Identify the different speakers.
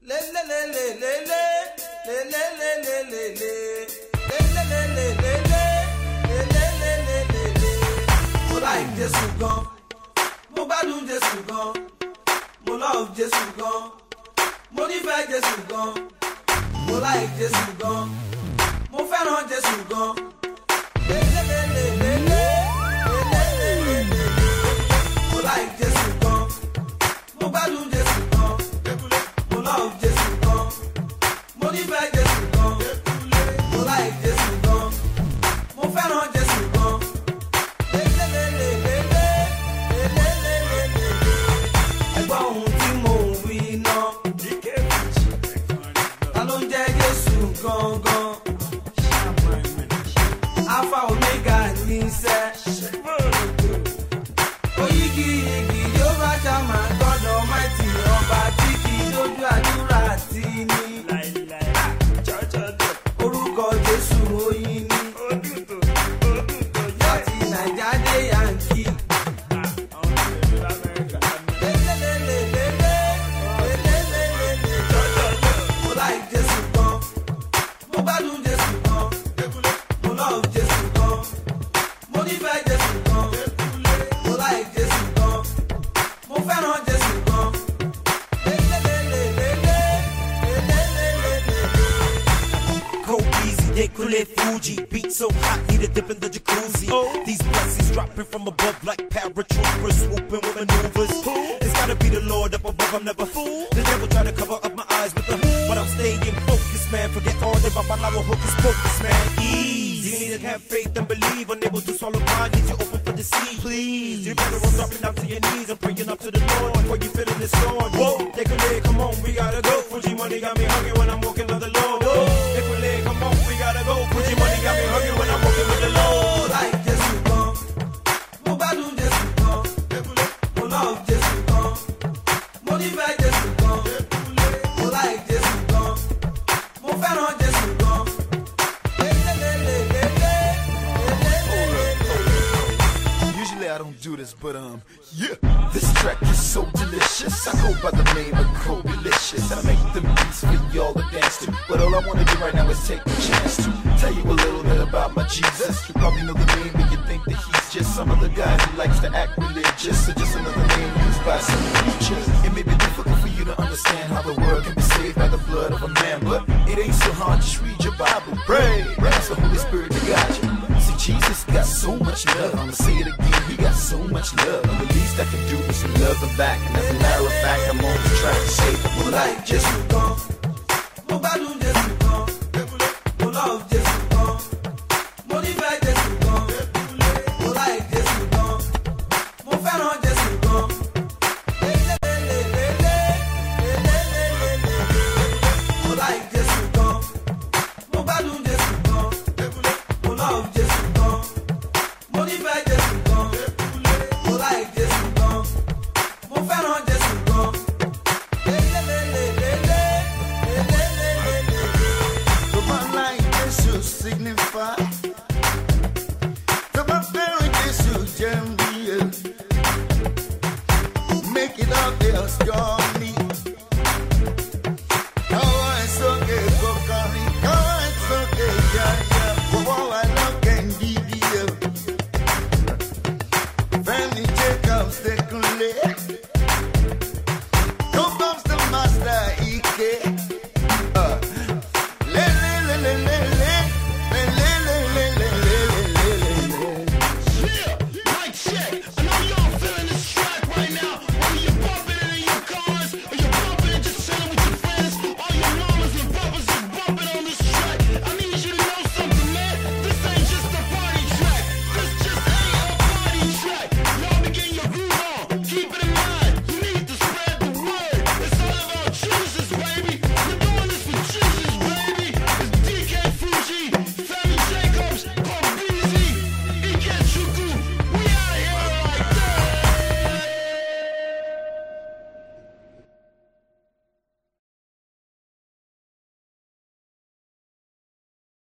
Speaker 1: Mo like Jésù gan, mo gbádùn Jésù gan, mo love Jésù gan, mo nífẹ̀ẹ́ Jésù gan, mo like Jésù gan, mo fẹ́ràn Jésù gan. Mo like Jésù gan, mo gbádùn Jésù gan, mo love Jésù gan, mo nífẹ̀ẹ́ Jésù gan, mo like Jésù gan, mo fẹ́ràn Jésù gan. Ẹgbọ́n ohun tí mo ń wí náà, ta ló ń jẹ́ Jésù gangan? Alpha Omega ní sẹ́. Oyigi igi yóò bá ṣàmà God Almighty, ọba tí kì í dojú àdúrà tì ní. Orúkọ Jésù oyin ní. Láti Naija dé Yankee. Mo like Jésù gan, mo gbádùn Jésù gan, mo love Jésù gan, mo nífẹ̀ẹ́ Jésù gan, mo like Jésù gan, mo fẹ́ràn Jésù gan.
Speaker 2: Go easy, they call it Fuji. Beat so hot, need a dip in the jacuzzi. These blessings dropping from above like paratroopers, swooping with maneuvers. It's gotta be the Lord up above, I'm never fooled. The devil try to cover up my eyes with the but I'm staying focused, man. Forget all the babalawo hocus pocus, man. Ease. You need to have faith and believe. Unable to swallow pride, need you open for the sea, please. You better run dropping down to your knees and praying up to the Lord before you feel in the storm. Whoa, take a leg, come on, we gotta go. Fuji money got me hungry when I'm walking on the Lord. Whoa, take a leg, come on, we gotta go. Fuji money got me hungry when I'm walking with the Lord.
Speaker 1: Like Jésù gan, mo gbádùn Jésù gan, mo love Jésù gan, mo nífẹ̀ẹ́ Jésù gan, mo like Jésù gan, mo fẹ́ràn Jésù gan.
Speaker 3: Usually I don't do this, but yeah. This track is so delicious. I go by the name of Codelicious. I make them beats for y'all to dance to. But all I wanna do right now is take the chance to tell you a little bit about my Jesus. You probably know the name, but you think that he's just some other guy who likes to act religious, or just another name used by some preachers. It may be difficult for you to understand how the world can be saved by the blood of a man, but it ain't so hard. Just read your Bible, pray, ask the Holy Spirit to guide you. See, Jesus got so much love. I'ma say it again, he got so much love. And the least I can do is love him back. And as a matter of fact, I'm on the track to save him.
Speaker 1: Mo like Jésù gan,